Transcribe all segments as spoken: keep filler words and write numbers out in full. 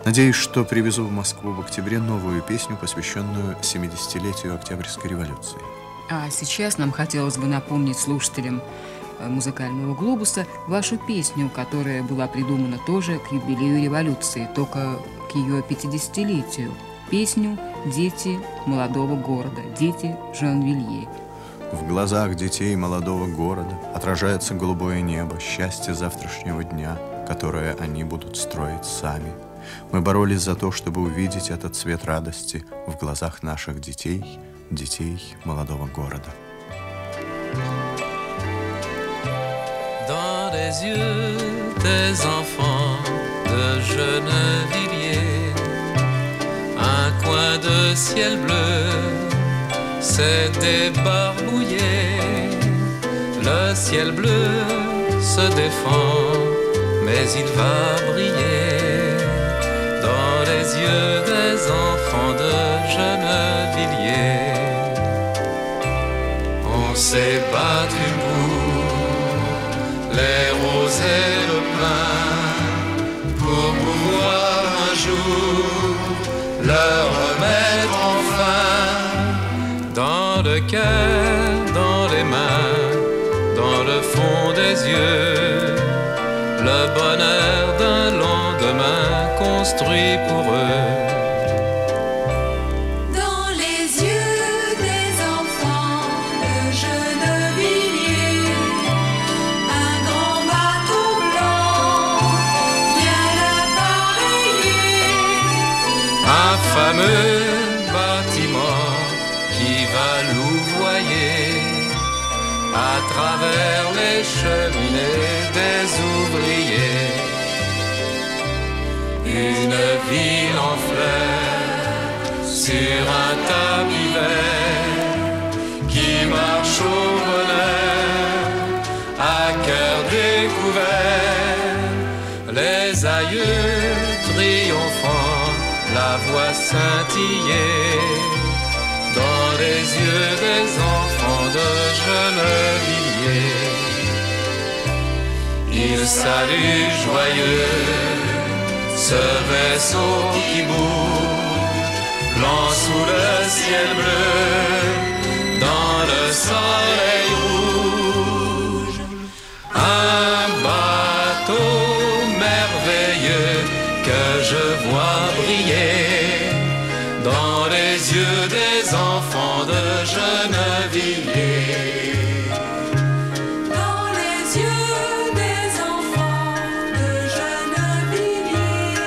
Надеюсь, что привезу в Москву в октябре новую песню, посвященную семидесятилетию Октябрьской революции. А сейчас нам хотелось бы напомнить слушателям музыкального глобуса вашу песню, которая была придумана тоже к юбилею революции, только к ее пятидесятилетию. Песню «Дети молодого города», «Дети Жанвилье». В глазах детей молодого города отражается голубое небо, счастье завтрашнего дня, которое они будут строить сами. Мы боролись за то, чтобы увидеть этот цвет радости в глазах наших детей, детей молодого города. Dans les yeux des enfants de Gennevilliers, un coin de ciel bleu s'est débarbouillé. Le ciel bleu se défend, mais il va briller dans les yeux des enfants de Gennevilliers. On s'est battu pour les roses et le pain, pour pouvoir un jour leur remettre enfin dans le cœur, dans les mains, dans le fond des yeux, le bonheur d'un lendemain construit pour eux. Un fameux bâtiment qui va louvoyer à travers les cheminées des ouvriers. Une ville en fleurs sur un tapis vert qui marche au bonheur à cœur découvert. Les aïeux triomphants la voix scintiller dans les yeux des enfants de Gennevilliers. Ils saluent joyeux ce vaisseau qui bouge, blanc sous le ciel bleu, dans le soleil rouge. Un bateau merveilleux que je vois briller dans les yeux des enfants de Gennevilliers. Dans les yeux des enfants de Gennevilliers.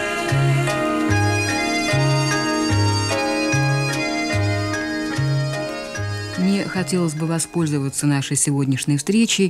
Мне хотелось бы воспользоваться нашей сегодняшней встречей